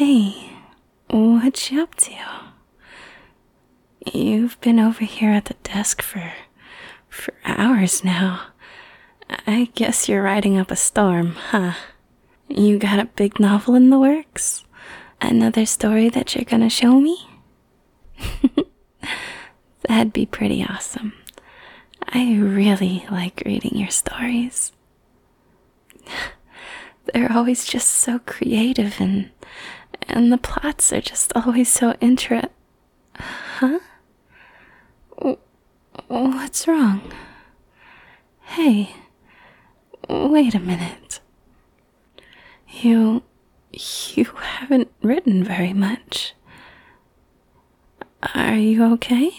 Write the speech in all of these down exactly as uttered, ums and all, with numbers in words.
Hey, what you up to? You've been over here at the desk for, for hours now. I guess you're riding up a storm, huh? You got a big novel in the works? Another story that you're gonna show me? That'd be pretty awesome. I really like reading your stories. They're always just so creative and and the plots are just always so intra... Huh? What's wrong? Hey, wait a minute. You... you haven't written very much. Are you okay?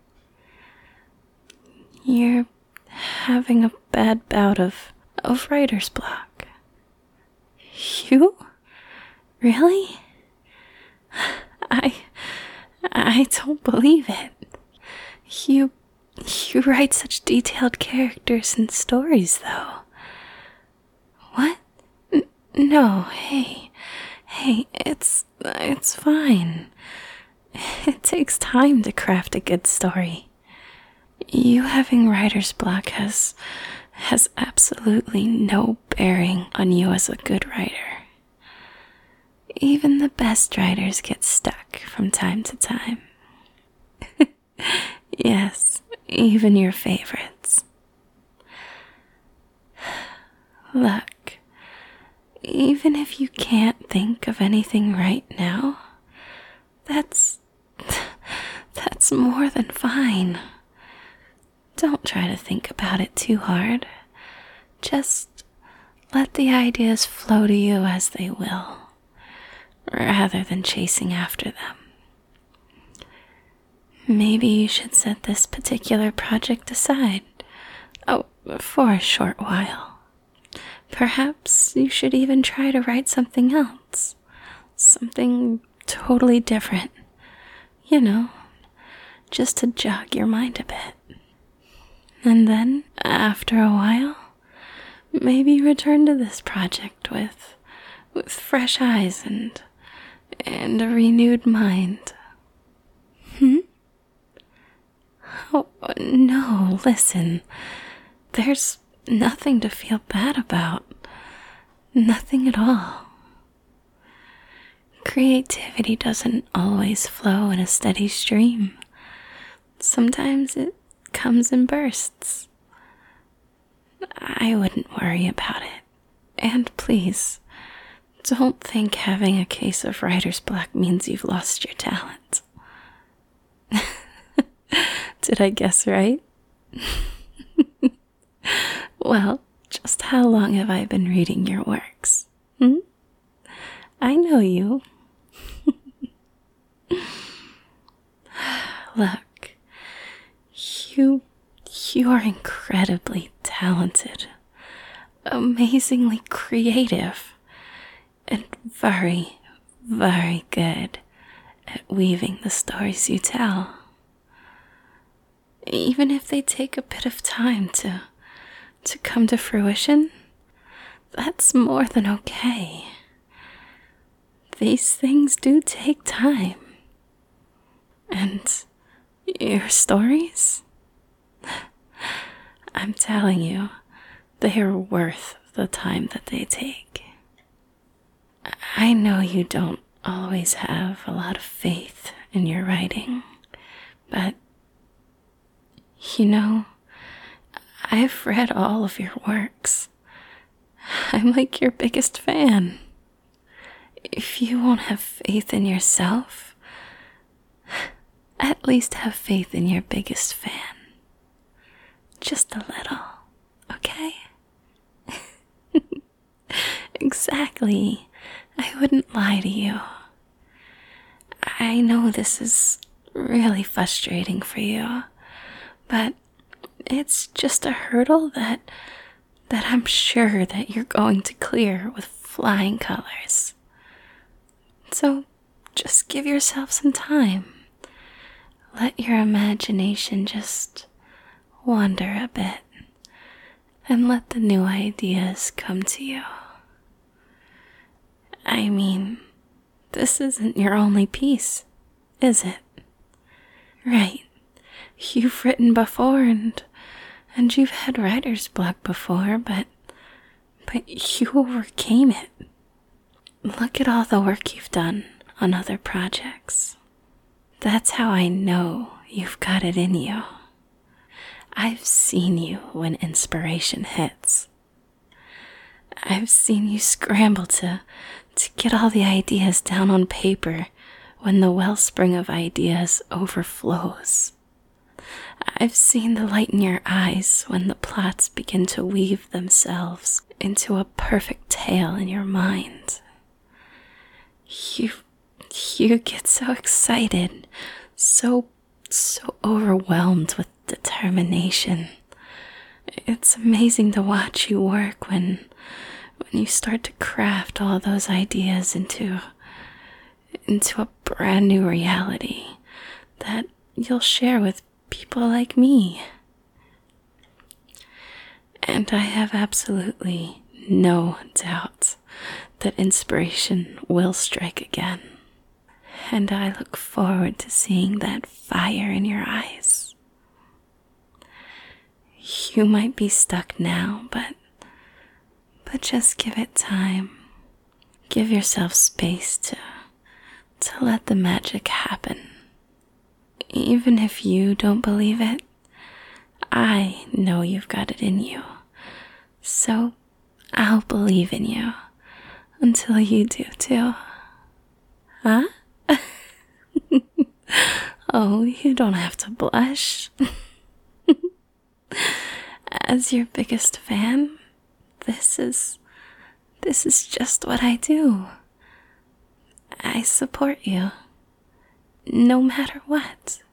You're having a bad bout of, of writer's block. You? Really? I... I don't believe it. You... you write such detailed characters and stories, though. What? N- no, hey. Hey, it's... it's fine. It takes time to craft a good story. You having writer's block has... has absolutely no bearing on you as a good writer. Even the best writers get stuck from time to time. Yes, even your favorites. Look, even if you can't think of anything right now, that's... that's more than fine. Don't try to think about it too hard. Just let the ideas flow to you as they will, rather than chasing after them. Maybe you should set this particular project aside. Oh, for a short while. Perhaps you should even try to write something else. Something totally different. You know, just to jog your mind a bit. And then, after a while, maybe return to this project with, with fresh eyes and, and a renewed mind. Hmm? Oh, no, listen. There's nothing to feel bad about. Nothing at all. Creativity doesn't always flow in a steady stream. Sometimes it comes in bursts. I wouldn't worry about it. And please, don't think having a case of writer's block means you've lost your talent. Did I guess right? Well, just how long have I been reading your works? Hmm? I know you. Look, you, you are incredibly talented, amazingly creative, and very, very good at weaving the stories you tell. Even if they take a bit of time to, to come to fruition, that's more than okay. These things do take time. And your stories? I'm telling you, they are worth the time that they take. I know you don't always have a lot of faith in your writing, but you know, I've read all of your works. I'm like your biggest fan. If you won't have faith in yourself, at least have faith in your biggest fan. Just a little, okay? Exactly. I wouldn't lie to you. I know this is really frustrating for you, but it's just a hurdle that that I'm sure that you're going to clear with flying colors. So just give yourself some time. Let your imagination just wander a bit and let the new ideas come to you. I mean, this isn't your only piece, is it? Right. You've written before and and you've had writer's block before, but but you overcame it. Look at all the work you've done on other projects. That's how I know you've got it in you. I've seen you when inspiration hits. I've seen you scramble to, to get all the ideas down on paper when the wellspring of ideas overflows. I've seen the light in your eyes when the plots begin to weave themselves into a perfect tale in your mind. You, you get so excited, so, so overwhelmed with determination. It's amazing to watch you work when, when you start to craft all those ideas into, into a brand new reality that you'll share with people like me. And I have absolutely no doubt that inspiration will strike again. And I look forward to seeing that fire in your eyes. You might be stuck now, but but just give it time. Give yourself space to to let the magic happen. Even if you don't believe it, I know you've got it in you. So I'll believe in you until you do too. Huh? Oh, you don't have to blush. As your biggest fan, this is this is just what I do. I support you, no matter what.